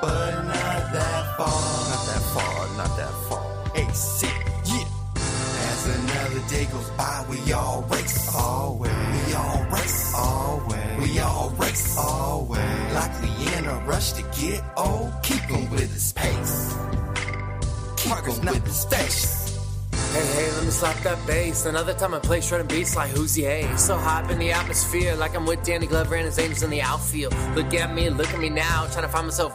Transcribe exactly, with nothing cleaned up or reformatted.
but not that far. Not that far, not that far. A C, yeah. As another day goes by, we all race. Always. We all race. Always. We all race. Always. Like we in a rush to get old. Keep him with his pace. Keep him with his face. Hey, hey, let me slap that bass. Another time I play shredding beats like who's yay. So high up in the atmosphere, like I'm with Danny Glover and his angels in the outfield. Look at me, look at me now, trying to find myself